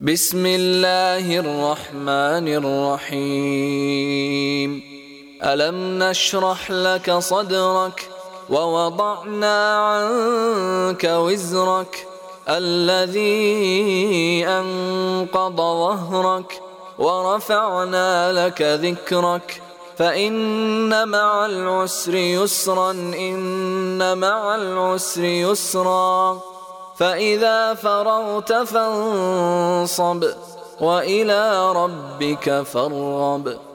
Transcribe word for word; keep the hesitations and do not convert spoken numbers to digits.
بسم الله الرحمن الرحيم ألم نشرح لك صدرك ووضعنا عنك وزرك الذي أنقض ظهرك ورفعنا لك ذكرك فإن مع العسر يسرا إن مع العسر يسرا فإذا فرغت فانصب وإلى ربك فارغب.